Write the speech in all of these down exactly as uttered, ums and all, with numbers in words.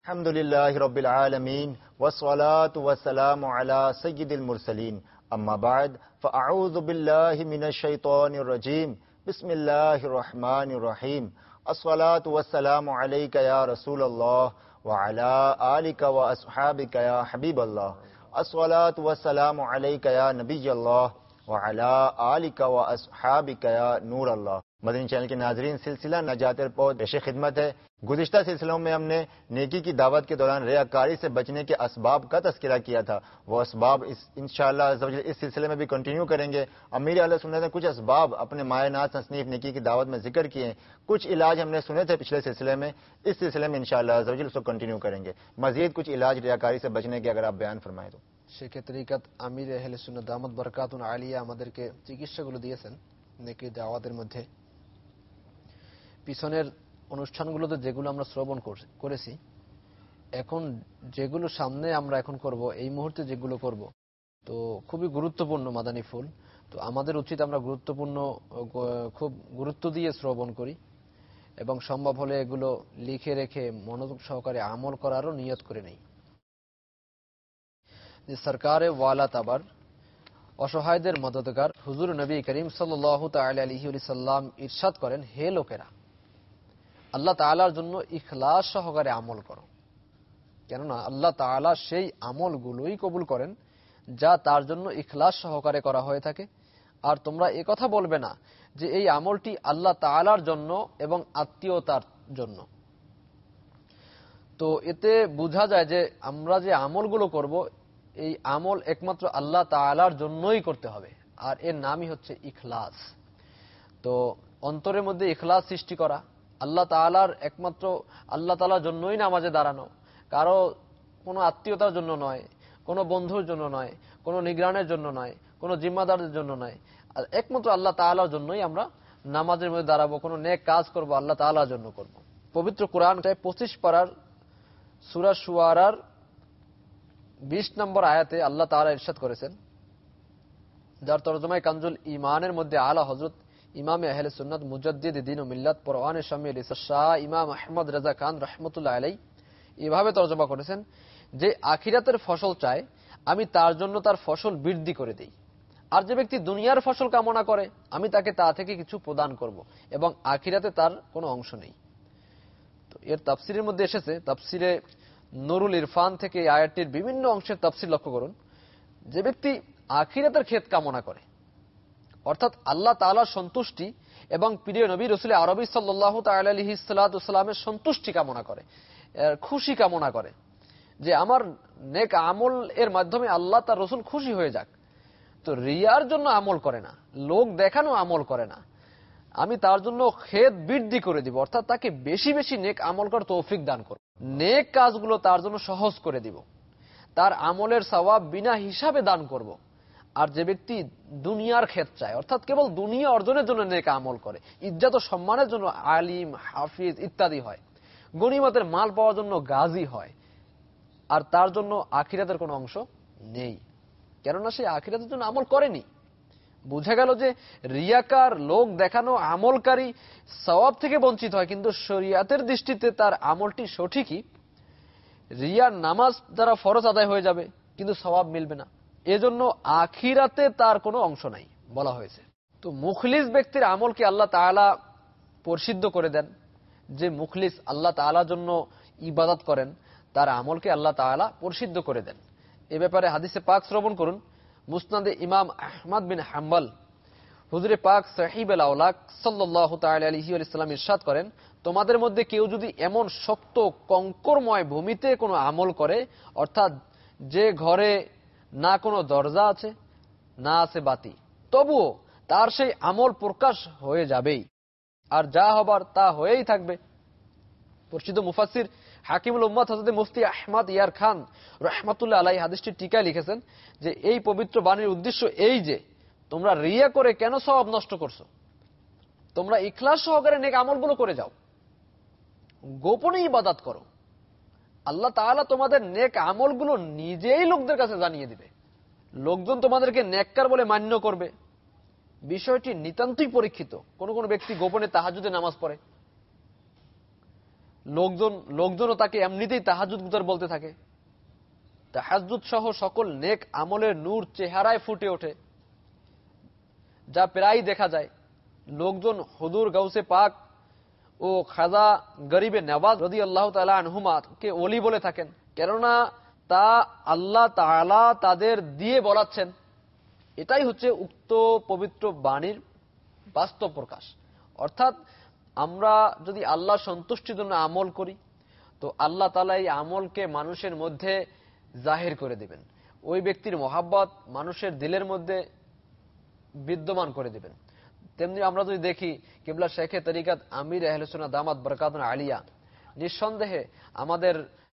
আলহামদুলিল্লাহি রাব্বিল আলামিন ওয়াসসালাতু ওয়াসসালামু আলা সাইয়্যিদিল মুরসালিন আম্মা বা'দ ফাআউযু বিল্লাহি মিনাশ শাইতানির রাজীম বিসমিল্লাহির রহমানির রহিম আসসালাতু ওয়াসসালামু আলাইকা ইয়া রাসূলুল্লাহ ওয়া আলা আলিকা ওয়া আসহাবিকা ইয়া হাবিবাল্লাহ আসসালাতু ওয়াসসালামু আলাইকা ইয়া নবিয়্যাল্লাহ ওয়া আলা आलिका व अस्हाबिका या नूर अल्लाह। मदनी चैनल के नाजरीन, सिलसिला नजातर पौध पेश खिदमत है। गुज़िश्ता सिलसिलों में हमने नेकी की दावत के दौरान रियाकारी से बचने के असबाब का तज़किरा किया था। वो असबाब इस इंशाअल्लाह इस सिलसिले में भी कंटिन्यू करेंगे। अमीर अहले सुन्नत ने कुछ असबाब अपने मायनात तसनीफ नेकी की दावत में जिक्र किए। कुछ इलाज हमने सुने थे पिछले सिलसिले में, इस सिलसिले में इंशाअल्लाह उसको कंटिन्यू करेंगे। मजीद कुछ इलाज रियाकारी से बचने के अगर आप बयान फरमाएं तो। শেখ তরিকত আমির আহলে সুন্নাত দামাত বরকাতুন আলিয়া আমাদেরকে চিকিৎসাগুলো দিয়েছেন নেকি দাওয়াতের মধ্যে। পিছনের অনুষ্ঠানগুলোতে যেগুলো আমরা শ্রবণ করেছি, এখন যেগুলো সামনে আমরা এখন করব, এই মুহূর্তে যেগুলো করব, তো খুবই গুরুত্বপূর্ণ মাদানী ফুল। তো আমাদের উচিত আমরা গুরুত্বপূর্ণ খুব গুরুত্ব দিয়ে শ্রবণ করি এবং সম্ভব হলে এগুলো লিখে রেখে মনোযোগ সহকারে আমল করারও নিয়ত করে নেই। যে সরকারে ওয়ালা তাবার অসহায়দের মদদগার হুজুর নবী করিম সাল্লাল্লাহু তাআলা আলাইহি ওয়াসাল্লাম ইরশাদ করেন, হে লোকেরা, আল্লাহ তাআলার জন্য ইখলাস সহকারে আমল করো, কেননা আল্লাহ তাআলা সেই আমলগুলোই কবুল করেন যা তার জন্য ইখলাস সহকারে করা হয়ে থাকে। আর তোমরা এই কথা বলবে না যে এই আমলটি আল্লাহ তাআলার জন্য এবং আত্মীয়তার জন্য। তো এতে বোঝা যায় যে আমরা যে আমলগুলো করব, এই আমল একমাত্র আল্লাহ তাআলার জন্যই করতে হবে, আর এর নামই হচ্ছে ইখলাস। তো অন্তরের মধ্যে ইখলাস সৃষ্টি করা, আল্লাহ তাআলার একমাত্র আল্লাহ তাআলার জন্যই নামাজে দাঁড়ানো, কারো কোনো আত্মীয়তার জন্য নয়, কোনো বন্ধুর জন্য নয়, কোনো নিগরানের জন্য নয়, কোনো জিম্মাদারদের জন্য নয়, আর একমাত্র আল্লাহ তাআলার জন্যই আমরা নামাজের মধ্যে দাঁড়াবো। কোনো নেক কাজ করব, আল্লাহ তাআলার জন্য করব। পবিত্র কোরআনটায় পঁচিশ পারার সূরা শুআরার বিশ নম্বর আয়াতে আল্লাহ তাআলা ইরশাদ করেছেন, যার তরজমায় কানজুল ঈমানের মধ্যে আলা হযরত ইমামে আহলে সুন্নাত মুজাদ্দিদ দ্বীন ও মিল্লাত পরওয়ানে শামিল শাহ ইমাম আহমদ রাজা খান রাহমাতুল্লাহ আলাইহি এভাবে তরজমা করেছেন যে আখিরাতের ফসল চায়, আমি তার জন্য তার ফসল বৃদ্ধি করে দেই। আর যে ব্যক্তি দুনিয়ার ফসল কামনা করে, আমি তাকে তা থেকে কিছু প্রদান করব এবং আখিরাতে তার কোনো অংশ নেই। তো এর তাফসিরের মধ্যে এসেছে, তাফসিরে নুরুল ইরফান থেকে এই আয়াতটির বিভিন্ন অংশের তাফসীর লক্ষ্য করুন। যে ব্যক্তি আখিরাতের ক্ষেত কামনা করে, অর্থাৎ আল্লাহ তাআলার সন্তুষ্টি এবং প্রিয় নবী রাসূল আরবী সাল্লাল্লাহু তাআলা আলাইহি সাল্লামের সন্তুষ্টি কামনা করে, খুশি কামনা করে যে আমার নেক আমল এর মাধ্যমে আল্লাহ তার রাসূল খুশি হয়ে যাক, তো রিয়ার জন্য আমল করে না, লোক দেখানো আমল করে না, আমি তার জন্য খেদ বৃদ্ধি করে দিব, অর্থাৎ তাকে বেশি বেশি নেক আমল করার তৌফিক দান করব, নেক কাজগুলো তার জন্য সহজ করে দিব, তার আমলের সওয়াব বিনা হিসাবে দান করব। আর যে ব্যক্তি দুনিয়ার খেদ চায়, অর্থাৎ কেবল দুনিয়া অর্জনের জন্য নেক আমল করে, ইজ্জত ও সম্মানের জন্য আলিম হাফিজ ইত্যাদি হয়, গনিমতের মাল পাওয়ার জন্য গাজী হয়, আর তার জন্য আখিরাতের কোনো অংশ নেই, কেননা সে আখিরাতের জন্য আমল করেনি। বুঝা গেল যে রিয়াকার, লোক দেখানো আমলকারী সওয়াব থেকে বঞ্চিত হয়, কিন্তু শরীয়তের দৃষ্টিতে তার আমলটি সঠিকই। রিয়ার নামাজ দ্বারা ফরজ আদায় হয়ে যাবে, কিন্তু সওয়াব মিলবে না, এজন্য আখিরাতে তার কোনো অংশ নাই বলা হয়েছে। তো মুখলিস ব্যক্তির আমলকে আল্লাহ তাআলা পরিশুদ্ধ করে দেন। যে মুখলিস আল্লাহ তাআলার জন্য ইবাদত করেন, তার আমলকে আল্লাহ তাআলা পরিশুদ্ধ করে দেন। এ ব্যাপারে হাদিসে পাক শ্রবণ করুন। মুসনাদে ইমাম আহমদ বিন হাম্বল হুজুরে পাক সাহিবুল আওলাক সাল্লাল্লাহু তাআলা আলাইহি ওয়াসাল্লাম ইরশাদ করেন, তোমাদের মধ্যে কেউ যদি এমন শক্ত কঙ্করময় ভূমিতে কোনো আমল করে, অর্থাৎ যে ঘরে না কোনো দরজা আছে না আছে বাতি, তবুও তার সেই আমল প্রকাশ হয়ে যাবেই, আর যা হবার তা হয়েই থাকবে। পরিচিত মুফাসসির হাকিমুল উম্মাত হযরত মুফতি আহমদ ইয়ার খান রাহমাতুল্লাহ আলাইহি হাদিসটি টিকায় লিখেছেন যে এই পবিত্র বাণীর উদ্দেশ্য এই যে তোমরা রিয়া করে কেন সওয়াব নষ্ট করছো, তোমরা ইখলাস সহকারে নেক আমলগুলো করে যাও, গোপনে ইবাদত করো, আল্লাহ তাআলা তোমাদের নেক আমলগুলো নিজেই লোকদের কাছে জানিয়ে দিবে, লোকজন তোমাদেরকে নেককার বলে মান্য করবে। বিষয়টি নিতান্তই পরীক্ষিত। কোন কোন ব্যক্তি গোপনে তাহাজ্জুদে নামাজ পড়ে, লোকজন লোকজনও তাকে এমনিতেই তাহাজ্জুদ গুজার বলতে থাকে। তাহাজ্জুদ সহ সকল নেক আমলের নূর চেহারায় ফুটে ওঠে, যা প্রায় দেখা যায়। লোকজন হুজুর গাউসে পাক ও খাজা গরিবে নওয়াজ রাদিয়াল্লাহু তাআলা আনহুমা কে ওলি বলে থাকেন, কেননা তা আল্লাহ তাআলা তাদের দিয়ে বলাচ্ছেন। এটাই হচ্ছে উক্ত পবিত্র বাণীর বাস্তব প্রকাশ। অর্থাৎ আমরা যদি আল্লাহ সন্তুষ্টির জন্য আমল করি, তো আল্লাহ তাআলা এই আমলকে মানুষের মধ্যে জাহির করে দিবেন, ওই ব্যক্তির মহাব্বত মানুষের দিলের মধ্যে বিদ্যমান করে দিবেন। তেমনি আমরা যদি দেখি কিবলা শেখে তরিকাত আমির আহলে সুন্নাহ দামাত বরকাতুন আলিয়া, নিঃসন্দেহে আমাদের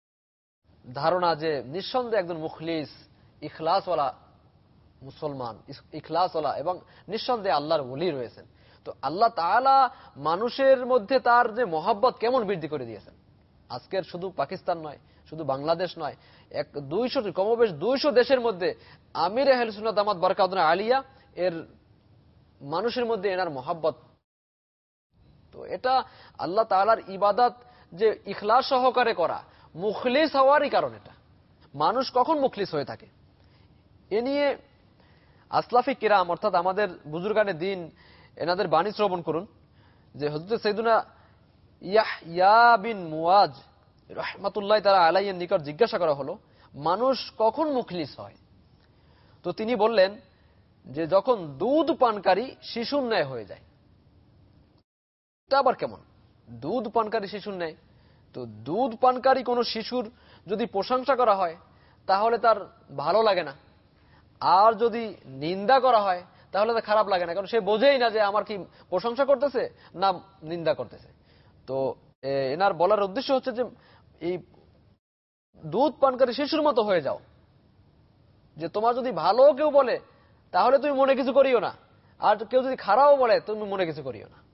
ধারণা যে নিঃসন্দেহে একজন মুখলিস ইখলাসওয়ালা মুসলমান, ইখলাসওয়ালা এবং নিঃসন্দেহে আল্লাহর ওলি রয়েছেন। তো আল্লাহ তাআলা মানুষের মধ্যে তার যে মহব্বত কেমন বৃদ্ধি করে দিয়েছেন। আজকের শুধু পাকিস্তান নয়, শুধু বাংলাদেশ নয়, এক দুইশো কমবেশ দুইশো দেশের মধ্যে আমির আহলে সুন্নাহ দামাত বরকাতুন আলিয়া এর মানুষের মধ্যে এনার মহব্বত। তো এটা আল্লাহ তাআলার ইবাদত যে ইখলাস সহকারে করা, মুখলিস হওয়ারই কারণ। এটা মানুষ কখন মুখলিস হয়ে থাকে এ নিয়ে আসলাফি কিরাম অর্থাৎ আমাদের বুজুর্গানে দিন এনাদের বাণী শ্রবণ করুন। যে হযরত সাইয়্যিদুনা ইয়াহইয়া বিন মুয়াজ রাহমাতুল্লাহ তাআলা আলাইহির নিকট জিজ্ঞাসা করা হলো, মানুষ কখন মুখলিস হয়? তো তিনি বললেন যে যখন দুধ পানকারী শিশুর ন্যায় হয়ে যায়। এটা আবার কেমন? দুধ পানকারী শিশুর ন্যায়? তো দুধ পানকারী কোনো শিশুর যদি প্রশংসা করা হয় তাহলে তার ভালো লাগে না, আর যদি নিন্দা করা হয় তাহলে তার খারাপ লাগে না, কারণ সে বোঝেই না যে আমার কি প্রশংসা করতেছে না নিন্দা করতেছে। তো এনার বলার উদ্দেশ্য হচ্ছে যে এই দুধ পানকারী শিশুর মতো হয়ে যাও, যে তোমার যদি ভালো কেউ বলে তাহলে তুমি মনে কিছু করিও না, আর কেউ যদি খারাপও বলে তুমি মনে কিছু করিও না।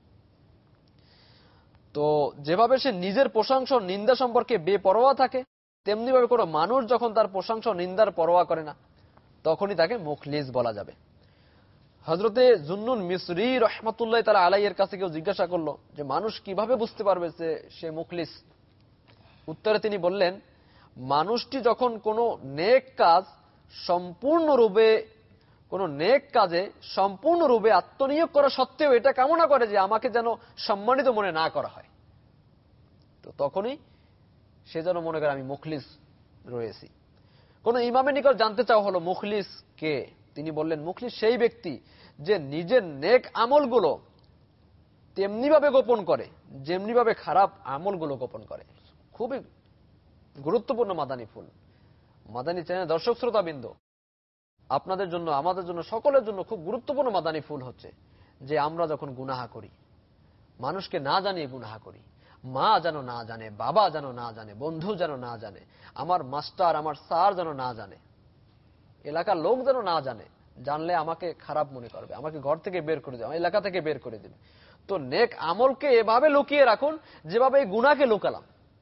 তো যেভাবে সে নিজের প্রশংসা নিন্দা সম্পর্কে বেপরোয়া থাকে, তেমনি ভাবে কোনো মানুষ যখন তার প্রশংসা নিন্দার পরোয়া করে না তখনই তাকে মুখলিস বলা যাবে। হযরতে জুন্নুন মিসরি রাহমাতুল্লাহ তাআলা আলাইহির কাছে কেউ জিজ্ঞাসা করলো যে মানুষ কিভাবে বুঝতে পারবে যে সে মুখলিস? উত্তরে তিনি বললেন, মানুষটি যখন কোনো নেক কাজ সম্পূর্ণরূপে কোন নেক কাজে সম্পূর্ণরূপে আত্মনিয়োগ করা সত্ত্বেও এটা কামনা করে যে আমাকে যেন সম্মানিত মনে না করা হয়, তো তখনই সে যেন মনে করে আমি মুখলিস রয়েছি। কোন ইমামের নিকট জানতে চাওয়া হলো মুখলিস কে? তিনি বললেন, মুখলিস সেই ব্যক্তি যে নিজের নেক আমলগুলো তেমনি ভাবে গোপন করে যেমনি ভাবে খারাপ আমলগুলো গোপন করে। খুবই গুরুত্বপূর্ণ মাদানী ফুল। মাদানী চ্যানেল দর্শক শ্রোতাবৃন্দ, আপনাদের জন্য আমাদের জন্য সকলের জন্য খুব গুরুত্বপূর্ণ মাদানী ফুল হচ্ছে যে আমরা যখন গুনাহা করি, মানুষকে না জানিয়ে গুনাহা করি, মা যেন না জানে, বাবা যেন না জানে, বন্ধু যেন না জানে, আমার মাস্টার আমার স্যার যেন না জানে, এলাকার লোক যেন না জানে। জানলে আমাকে খারাপ মনে করবে, আমাকে ঘর থেকে বের করে দেবে, এলাকা থেকে বের করে দেবে। তো নেক আমলকে এভাবে লুকিয়ে রাখুন যেভাবে এই গুনাহকে লুকালাম।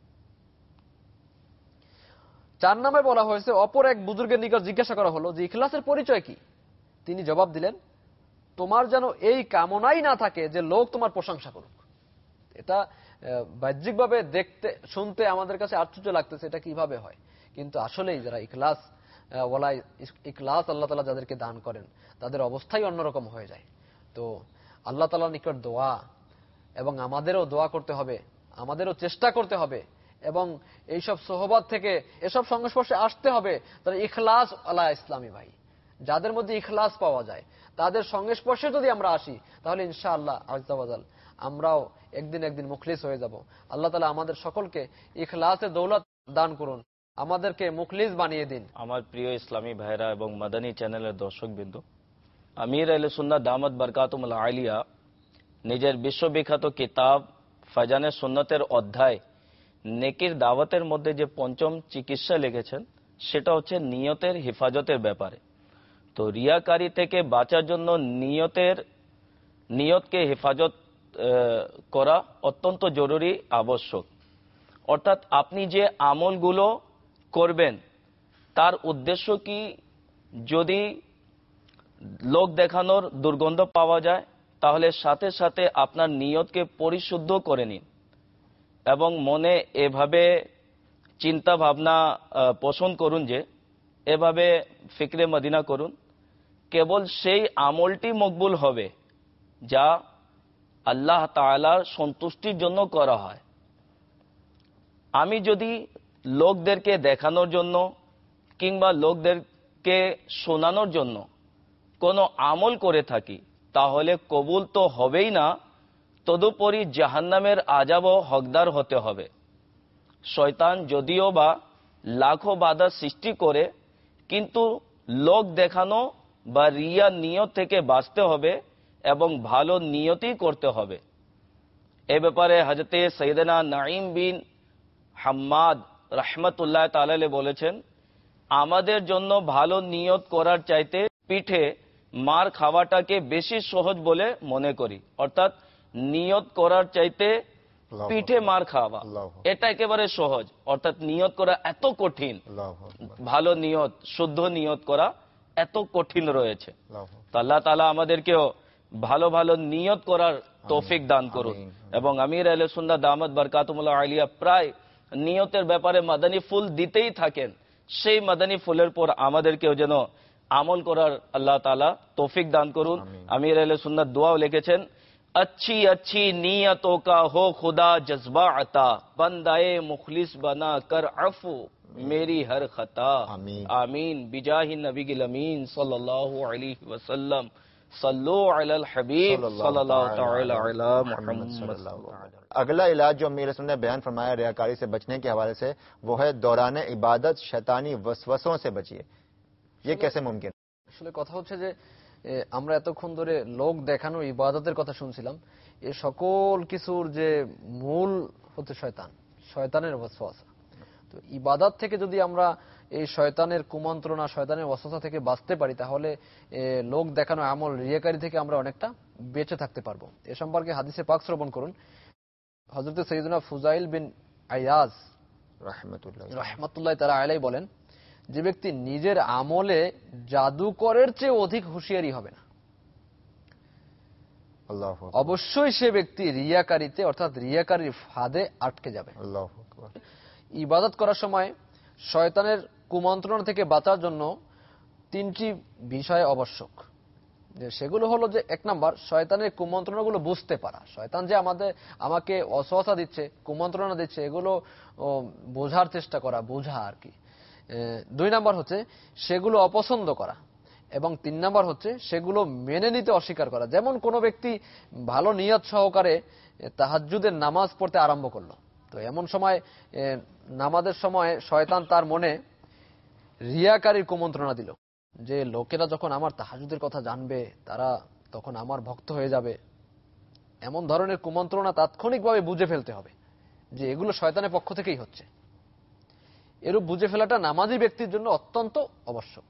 চার নামে বলা হয়েছে, অপর এক বুজুর্গের নিকট জিজ্ঞাসা করা হলো যে ইখলাসের পরিচয় কি? তিনি জবাব দিলেন, তোমার যেন এই কামনাই না থাকে যে লোক তোমার প্রশংসা করুক। এটা বাহ্যিকভাবে দেখতে শুনতে আমাদের কাছে আশ্চর্য লাগতেছে, এটা কিভাবে হয়, কিন্তু আসলেই যারা ইখলাস ওয়ালা ইখলাস আল্লাহ তাআলা যাদেরকে দান করেন তাদের অবস্থাই অন্যরকম হয়ে যায়। তো আল্লাহ তাআলার নিকট দোয়া, এবং আমাদেরও দোয়া করতে হবে, আমাদেরও চেষ্টা করতে হবে, এবং এইসব সোহবত থেকে এসব সংস্পর্শে আসতে হবে তারা ইখলাস আলা ইসলামী ভাই, যাদের মধ্যে ইখলাস পাওয়া যায় তাদের সংস্পর্শে যদি আমরা আসি তাহলে ইনশাআল্লাহ আজ্জা ওয়াজাল আমরাও একদিন একদিন মুখলিস হয়ে যাব। আল্লাহ তাআলা আমাদের সকলকে ইখলাসের দৌলত দান করুন, আমাদেরকে মুখলিস বানিয়ে দিন। আমার প্রিয় ইসলামী ভাইরা এবং মাদানী চ্যানেলের দর্শকবৃন্দ, আমির আহলে সুন্নাহ দামাত বরকাতুল আলিয়া নিজের বিশ্ববিখ্যাত কিতাব ফায়জানে সুন্নতের অধ্যায় নেকির দাওয়াতের মধ্যে যে পঞ্চম চিকিৎসা লিখেছেন সেটা হচ্ছে নিয়তের হেফাজতের ব্যাপারে। তো রিয়াকারী থেকে বাঁচার জন্য নিয়তের নিয়তকে হেফাজত করা অত্যন্ত জরুরি আবশ্যক। অর্থাৎ আপনি যে আমলগুলো করবেন তার উদ্দেশ্য কি? যদি লোক দেখানোর দুর্গন্ধ পাওয়া যায় তাহলে সাথে সাথে আপনার নিয়তকে পরিশুদ্ধ করে নিন। এবং মনে এভাবে চিন্তা ভাবনা পোষণ করুন যে এভাবে ফিকরে মদিনা করুন, কেবল সেই আমলটি মকবুল হবে যা আল্লাহ তাআলার সন্তুষ্টির জন্য করা হয়। আমি যদি লোকদেরকে দেখানোর জন্য কিংবা লোকদেরকে শোনানোর জন্য কোনো আমল করে থাকি, তাহলে কবুল তো হবেই না, তদুপরি জাহান্নামের আযাবও হকদার হতে হবে। শয়তান যদিও বা লাখো বাধা সৃষ্টি করে, কিন্তু লোক দেখানো বা রিয়া নিয়ত থেকে বাঁচতে হবে এবং ভালো নিয়তই করতে হবে। এ ব্যাপারে হযরতে সাইয়েদনা নাঈম বিন হাম্মাদ রাহমাতুল্লাহ তাআলা আলাইহি বলেছেন, আমাদের জন্য ভালো নিয়ত করার চাইতে পিঠে মার খাওয়াটাকে বেশি সহজ বলে মনে করি। অর্থাৎ নিয়ত করার চাইতে পিঠে মার খাওয়া এটা একেবারে সহজ, অর্থাৎ নিয়ত করা এত কঠিন, ভালো নিয়ত শুদ্ধ নিয়ত করা এত কঠিন রয়েছে। তো আল্লাহ তাআলা আমাদেরকেও ভালো ভালো নিয়ত করার তৌফিক দান করুন। এবং আমির আহলে সুন্নাত দামাত বারকাতুহুল আলিয়া প্রায় নিয়তের ব্যাপারে মাদানী ফুল দিতেই থাকেন। সেই মাদানী ফুলের পর আমাদেরকেও যেন আমল করার আল্লাহ তাআলা তৌফিক দান করুন। আমির আহলে সুন্নাত দোয়াও লিখেছেন, अच्छी अच्छी नीयतों का हो खुदा जज्बा अता, बंदाए मुखलिस बना कर अफू मेरी हर खता। आमीन बिजाहि नबी अमीन सल्लल्लाहु अलैहि वसल्लम, सल्लु अलल हबीब सल्लल्लाहु तआला अला मुहम्मद। अगला इलाज जो अमीर रसूल ने बयान फरमाया रियाकारी से बचने के हवाले से, वो है दौरान इबादत शैतानी वसवसों से बचिए। ये कैसे मुमकिन? আসলে কথা হচ্ছে যে আমরা এতক্ষণ ধরে লোক দেখানো ইবাদতের কথা শুনছিলাম। এই সকল কিছুর যে মূল হচ্ছে শয়তান, শয়তানের ওয়াসওয়াসা। তো ইবাদত থেকে যদি আমরা এই শয়তানের কুমন্ত্রণা, শয়তানের ওয়াসওয়াসা থেকে বাঁচতে পারি, তাহলে লোক দেখানো আমল, রিয়াকারি থেকে আমরা অনেকটা বেঁচে থাকতে পারবো। এ সম্পর্কে হাদিসে পাক শ্রবণ করুন। হযরত সাইয়েদনা ফুজাইল বিন আয়াজ রাহমাতুল্লাহ রাহমাতুল্লাহ তাআলা আলাইহি বলেন, যে ব্যক্তি নিজের আমলে জাদুকরের চেয়ে অধিক হুঁশিয়ারি হবে না, অবশ্যই সে ব্যক্তি রিয়াকারিতে অর্থাৎ রিয়াকারীর ফাঁদে আটকে যাবে। ইবাদত করার সময় শয়তানের কুমন্ত্রণা থেকে বাঁচার জন্য তিনটি বিষয় আবশ্যক। যে সেগুলো হলো যে, এক নাম্বার, শয়তানের কুমন্ত্রণাগুলো বুঝতে পারা। শয়তান যে আমাদের আমাকে ওয়াসওয়াসা দিচ্ছে, কুমন্ত্রণা দিচ্ছে, এগুলো বোঝার চেষ্টা করা, বোঝা আর কি। দুই নাম্বার হচ্ছে সেগুলো অপছন্দ করা, এবং তিন নাম্বার হচ্ছে সেগুলো মেনে নিতে অস্বীকার করা। যেমন কোনো ব্যক্তি ভালো নিয়ত সহকারে তাহাজ্জুদের নামাজ পড়তে আরম্ভ করলো, তো এমন সময় নামাজের সময় শয়তান তার মনে রিয়াকারীর কুমন্ত্রণা দিল যে লোকেরা যখন আমার তাহাজ্জুদের কথা জানবে, তারা তখন আমার ভক্ত হয়ে যাবে। এমন ধরনের কুমন্ত্রণা তাৎক্ষণিকভাবে বুঝে ফেলতে হবে যে এগুলো শয়তানের পক্ষ থেকেই হচ্ছে। এরূপ বুঝে ফেলাটা নামাজি ব্যক্তির জন্য অত্যন্ত আবশ্যক।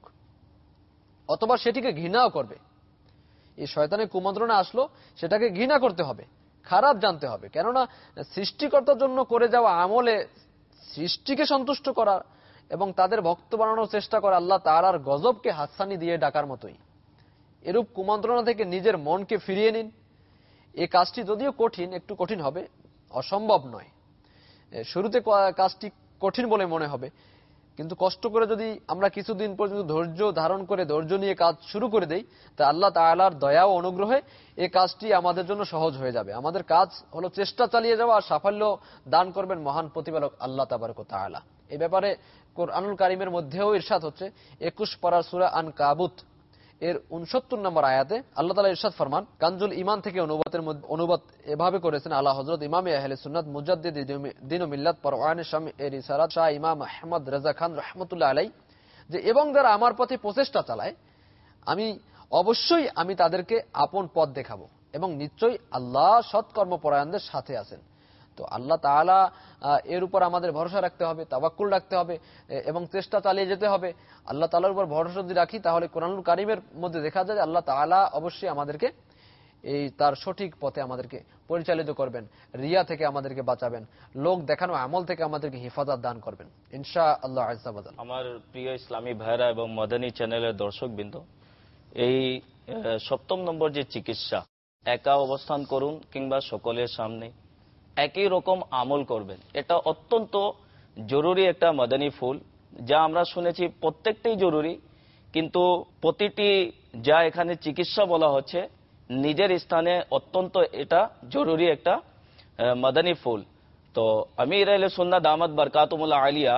অথবা সেটিকে ঘৃণাও করবে। এই শয়তানের কুমন্ত্রণা আসলো, সেটাকে ঘৃণা করতে হবে, খারাপ জানতে হবে। কেননা সৃষ্টিকর্তার জন্য করে যাওয়া আমলে সৃষ্টিকে সন্তুষ্ট করা এবং তাদের ভক্ত বানানোর চেষ্টা করা আল্লাহ তাআলার গজবকে হাতছানি দিয়ে ডাকার মতোই। এরূপ কুমন্ত্রণা থেকে নিজের মনকে ফিরিয়ে নিন। এই কাজটি যদিও কঠিন, একটু কঠিন হবে, অসম্ভব নয়। শুরুতে কাজটি কঠিন বলে মনে হবে, কিন্তু কষ্ট করে যদি আমরা কিছুদিন পর্যন্ত ধৈর্য ধারণ করে ধৈর্য নিয়ে কাজ শুরু করে দেই, তা আল্লাহ তাআলার দয়া ও অনুগ্রহে এই কাজটি আমাদের জন্য সহজ হয়ে যাবে। আমাদের কাজ হলো চেষ্টা চালিয়ে যাওয়া, আর সাফল্য দান করবেন মহান প্রতিপালক আল্লাহ তাবারক ওয়া তাআলা। এই ব্যাপারে কোরআনুল কারীমের মধ্যেও ইরশাদ হচ্ছে, একুশ পারার সূরা আন কাবুত এর উনসত্তর নম্বর আয়াতে আল্লাহ তাআলা ইরশাদ ফরমান, কানজুল ঈমান থেকে অনুবাদের অনুবাদ এভাবে করেছেন আলা হযরত ইমামে আহলে সুন্নাত মুজাদ্দিদ দ্বীন ও মিল্লাত পরওয়ানে শামী এর রিসালাত শাহ ইমাম আহমদ রাজা খান রাহমাতুল্লাহ আলাইহি, যে এবং যারা আমার পথে প্রচেষ্টা চালায়, আমি অবশ্যই আমি তাদেরকে আপন পথ দেখাবো, এবং নিশ্চয়ই আল্লাহ সৎকর্মপরায়ণদের সাথে আছেন। তো আল্লাহ তাআলা এর উপর আমাদের ভরসা রাখতে হবে, তাওয়াক্কুল রাখতে হবে, এবং চেষ্টা চালিয়ে যেতে হবে। আল্লাহ তাআলার উপর ভরসা যদি রাখি, তাহলে কোরআনুল কারীমের মধ্যে দেখা যায় আল্লাহ তাআলা অবশ্যই আমাদেরকে এই তার সঠিক পথে আমাদেরকে পরিচালিত করবেন, রিয়া থেকে আমাদেরকে বাঁচাবেন, লোক দেখানো আমল থেকে আমাদেরকে হেফাজত দান করবেন ইনশাআল্লাহ আযজা ওয়া জাল। আমার প্রিয় ইসলামী ভাইরা এবং মাদানী চ্যানেলের দর্শকবৃন্দ, এই সপ্তম নম্বর যে চিকিৎসা, একা অবস্থান করুন কিংবা সকলের সামনে, একই রকম আমল করবেন। এটা অত্যন্ত জরুরি একটা মাদানী ফুল, যা আমরা শুনেছি প্রত্যেকটাই জরুরি, কিন্তু প্রতিটি যা এখানে চিকিৎসা বলা হচ্ছে নিজের স্থানে অত্যন্ত এটা জরুরি একটা মাদানী ফুল। তো আমির আহলে সুন্নাহ দামাত বারকাতুহুল আলিয়া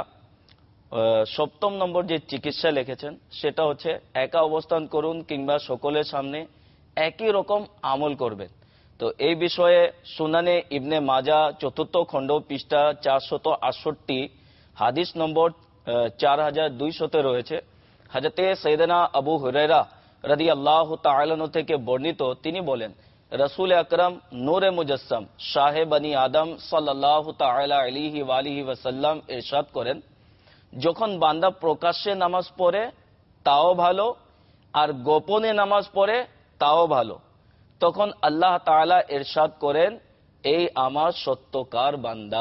সপ্তম নম্বর যে চিকিৎসা লিখেছেন সেটা হচ্ছে একা অবস্থান করুন কিংবা সকলের সামনে একই রকম আমল করবেন। তো এই বিষয়ে সুনানে ইবনে মাজা চতুর্থ খণ্ড পৃষ্ঠা চারশত আটষট্টি হাদিস নম্বর চার হাজার দুইশতে রয়েছে। হযরতে সৈয়দনা আবু হুরায়রা রাদিয়াল্লাহু তাআলা আনহু থেকে বর্ণিত, তিনি বলেন রাসূল আকরাম নূরে মুজাসসাম শাহে বনি আদম সাল্লাল্লাহু তাআলা আলাইহি ওয়া আলিহি ওয়াসাল্লাম ইরশাদ করেন, যখন বান্দা প্রকাশ্যে নামাজ পড়ে তাও ভালো আর গোপনে নামাজ পড়ে তাও ভালো, তখন আল্লাহ তাআলা ইরশাদ করেন, এই আমার সত্যকার বান্দা।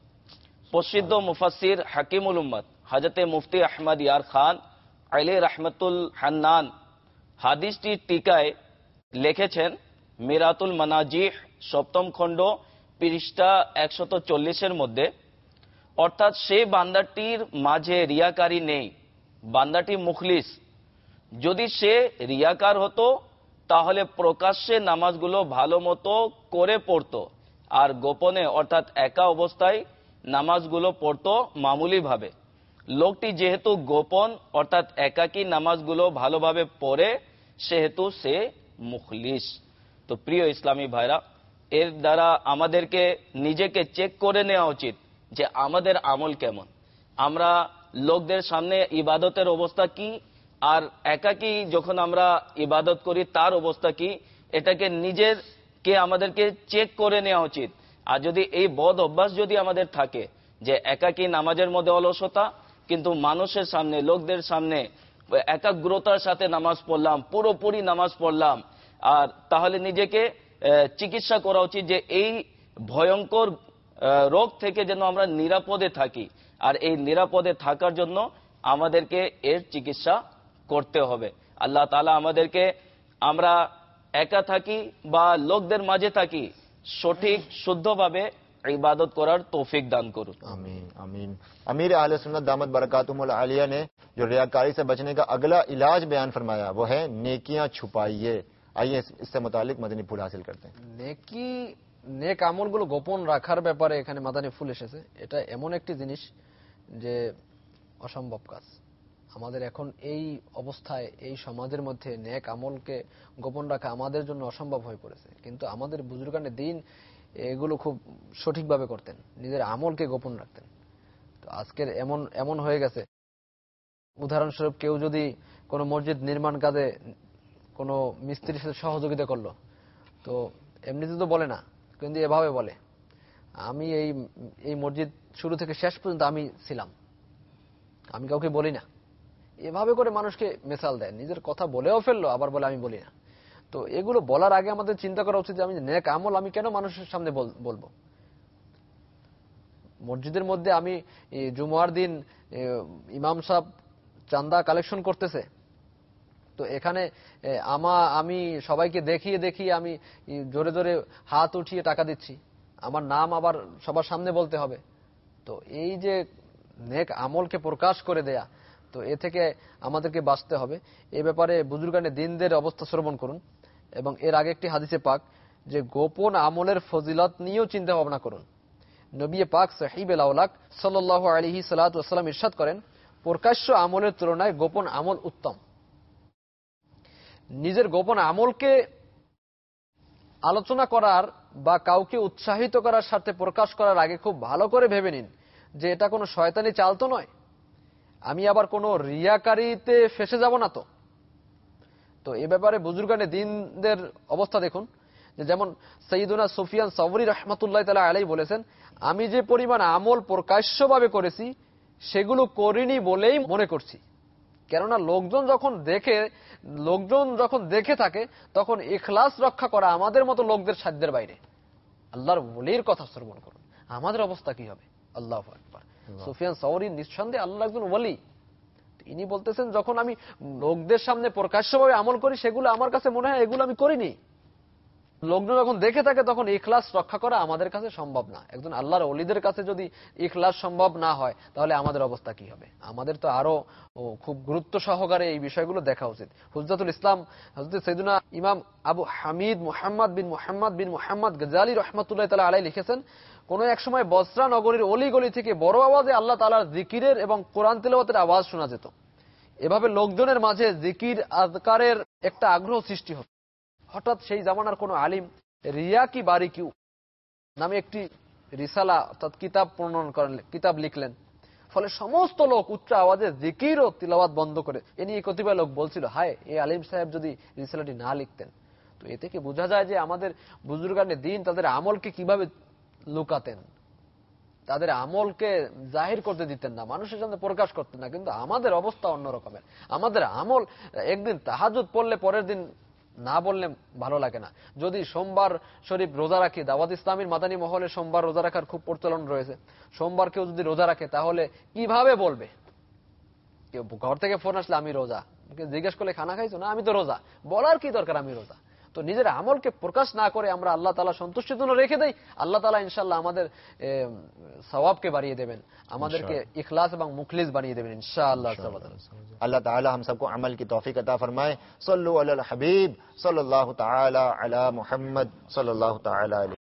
প্রসিদ্ধ মুফাসসির হাকিমুল উম্মত হযরতে মুফতি আহমদ ইয়ার খান আলী রাহমাতুল হান্নান হাদিসটির টিকায় লিখেছেন, মিরাতুল মানাজিহ সপ্তম খণ্ড পৃষ্ঠা একশত চল্লিশের মধ্যে, অর্থাৎ সেই বান্দাটির মাঝে রিয়াকারি নেই, বান্দাটি মুখলিস। যদি সে রিয়াকার হতো তাহলে প্রকাশ্যে নামাজগুলো ভালো মতো করে পড়তো আর গোপনে অর্থাৎ একা অবস্থায় নামাজগুলো পড়তো মামুলি ভাবে। লোকটি যেহেতু গোপন অর্থাৎ একাকী নামাজগুলো ভালোভাবে পড়ে সেহেতু সে মুখলিস। তো প্রিয় ইসলামী ভাইরা, এর দ্বারা আমাদেরকে নিজেকে চেক করে নেওয়া উচিত যে আমাদের আমল কেমন, আমরা লোকদের সামনে ইবাদতের অবস্থা কি, আর একাকী যখন আমরা ইবাদত করি তার অবস্থা কি, এটাকে নিজেরকে আমাদেরকে চেক করে নেওয়া উচিত। আর যদি এই বদ অভ্যাস যদি আমাদের থাকে যে একাকী নামাজের মধ্যে অলসতা, কিন্তু মানুষের সামনে লোকদের সামনে একাগ্রতার সাথে নামাজ পড়লাম, পুরোপুরি নামাজ পড়লাম, আর তাহলে নিজেকে চিকিৎসা করা উচিত যে এই ভয়ঙ্কর রোগ থেকে যেন আমরা নিরাপদে থাকি। আর এই নিরাপদে থাকার জন্য আমাদেরকে এর চিকিৎসা করতে হবে। আল্লাহ তাআলা আমাদেরকে আমরা একা থাকি বা লোকদের মাঝে থাকি সঠিক শুদ্ধভাবে ইবাদত করার তৌফিক दान করুন। आमीन आमीन। अमीर आले सुन्नत दामत बरकातुहुल आलिया ने जो रियाकारी से बचने का अगला इलाज बयान फरमाया वो है नेकियां छुपाइए। आइए इससे मुतालिक मदनी फूल हासिल करते हैं। নেকি নেক আমলগুলো গোপন রাখার ব্যাপারে এখানে মাদানী ফুল এসেছে। এটা এমন একটি জিনিস যে অসম্ভব কাজ। আমাদের এখন এই অবস্থায় এই সমাজের মধ্যে নেক আমলকে গোপন রাখা আমাদের জন্য অসম্ভব হয়ে পড়েছে, কিন্তু আমাদের বুজুর্গানে দিন এগুলো খুব সঠিকভাবে করতেন, নিজের আমলকে গোপন রাখতেন। তো আজকের এমন এমন হয়ে গেছে, উদাহরণস্বরূপ কেউ যদি কোনো মসজিদ নির্মাণ কাজে কোনো মিস্ত্রির সাথে সহযোগিতা করলো, তো এমনিতে তো বলে না, কিন্তু এভাবে বলে, আমি এই এই মসজিদ শুরু থেকে শেষ পর্যন্ত আমি ছিলাম, আমি কাউকে বলি না। এভাবে করে মানুষকে মেসাল দেয়, নিজের কথা বলেও ফেললো আবার বলে আমি বলি না। তো এগুলো বলার আগে আমাদের চিন্তা করা উচিত যে আমি নেক আমল আমি কেন মানুষের সামনে বলবো। মসজিদের মধ্যে আমি জুমার দিন ইমাম সাহেব চাঁদা কালেকশন করতেছে, তো এখানে আমা আমি সবাইকে দেখিয়ে দেখিয়ে আমি জোরে জোরে হাত উঠিয়ে টাকা দিচ্ছি, আমার নাম আবার সবার সামনে বলতে হবে। তো এই যে নেক আমলকে প্রকাশ করে দেয়া, তো এ থেকে আমাদেরকে বাঁচতে হবে। এই ব্যাপারে বুজুর্গানে দিনদের অবস্থা শ্রবণ করুন, এবং এর আগে একটি হাদিসে পাক যে গোপন আমলের ফজিলত নিয়েও চিন্তা ভাবনা করুন। নবী পাক সাহিবুল আওলাক সাল্লাল্লাহু আলাইহি সাল্লাতু ওয়াসাল্লাম ইরশাদ করেন, প্রকাশ্য আমলের তুলনায় গোপন আমল উত্তম। নিজের গোপন আমলকে আলোচনা করার বা কাউকে উৎসাহিত করার স্বার্থে প্রকাশ করার আগে খুব ভালো করে ভেবে নিন যে এটা কোনো শয়তানি চাল তো নয়, আমি আবার কোনো রিয়াকারিতে ফেসে যাব না তো। তো এ ব্যাপারে বুজুর্গানে দিনদের অবস্থা দেখুন, যে যেমন সৈয়দুনা সুফিয়ান সাওরি রাহমাতুল্লাহ তাআলা আলাইহি বলেছেন, আমি যে পরিমাণ আমল প্রকাশ্যভাবে করেছি সেগুলো করিনি বলেই মনে করছি। কেননা লোকজন যখন দেখে লোকজন যখন দেখে থাকে তখন ইখলাস রক্ষা করা আমাদের মতো লোকদের সাধ্যের বাইরে। আল্লাহর ওলির কথা শ্রবণ করুন, আমাদের অবস্থা কি হবে। আল্লাহু আকবার। সুফিয়ান সাওরি নিঃসন্দেহে আল্লাহর একজন ওলি। ইনি বলতেছেন, যখন আমি লোকদের সামনে প্রকাশ্যভাবে আমল করি সেগুলো আমার কাছে মনে হয় এগুলো আমি করিনি। লোকজন যখন দেখে থাকে তখন ইখলাস রক্ষা করা আমাদের কাছে সম্ভব না। একজন আল্লাহর ওলিদের কাছে যদি ইখলাস সম্ভব না হয় তাহলে আমাদের অবস্থা কি হবে? আমাদের তো আরো খুব গুরুত্ব সহকারে এই বিষয়গুলো দেখা উচিত। হুজ্জাতুল ইসলাম হযরত সাইয়েদুনা ইমাম আবু হামিদ মুহাম্মদ বিন মুহাম্মদ বিন মুহাম্মদ গজালি রাহমাতুল্লাহ তাআলা আলাইহি লিখেছেন, কোন এক সময় বসরা নগরীর অলিগলি থেকে বড় আওয়াজে আল্লাহ তাআলার জিকিরের এবং কোরআন তেলাওয়াতের আওয়াজ শোনা যেত। এভাবে লোকজনের মাঝে জিকির আযকারের একটা আগ্রহ সৃষ্টি হতো। হঠাৎ সেই জামানার কোন আলিম রিয়া কি বারি কিউ নামে একটি রিসালা অর্থাৎ কিতাব প্রণয়ন করেন, কিতাব লিখলেন। ফলে সমস্ত লোক উচ্চ আওয়াজে জিকির ও তিলাওয়াত বন্ধ করে। এ নিয়ে কতিপয় লোক বলছিল, হায় এই আলিম সাহেব যদি রিসালাটি না লিখতেন। তো এ থেকে বোঝা যায় যে আমাদের বুজুর্গানে দিন তাদের আমলকে কিভাবে লুকাতেন, তাদের আমলকে জাহির করতে দিতেন না, মানুষের সামনে প্রকাশ করতেন না। কিন্তু আমাদের অবস্থা অন্যরকমের। আমাদের আমল একদিন তাহাজ্জুদ পড়লে পরের দিন না বললে ভালো লাগে না। যদি সোমবার শরীফ রোজা রাখি, দাওয়াত ইসলামীর মাদানী মহলে সোমবার রোজা রাখার খুব প্রচলন রয়েছে। সোমবার কেউ যদি রোজা রাখে তাহলে কিভাবে বলবে? কেউ ঘর থেকে ফোন আসলে আমি রোজা, জিজ্ঞেস করলে খানা খাইছো না, আমি তো রোজা। বলার কি দরকার আমি রোজা? তো নিজের আমলকে প্রকাশ না করে আমরা আল্লাহ তাআলা সন্তুষ্টির জন্য রেখে দেই। আল্লাহ তাআলা ইনশাআল্লাহ আমাদের সওয়াবকে বাড়িয়ে দেবেন, আমাদেরকে ইখলাস এবং মুখলিস বানিয়ে দেবেন ইনশাআল্লাহ। अल्लाह ताला हम सबको अमल की तौफीक अता फरमाए। सल्लु अलल हबीब सल्लल्लाहु ताला अला मुहम्मद सल्लल्लाहु ताला अलैहि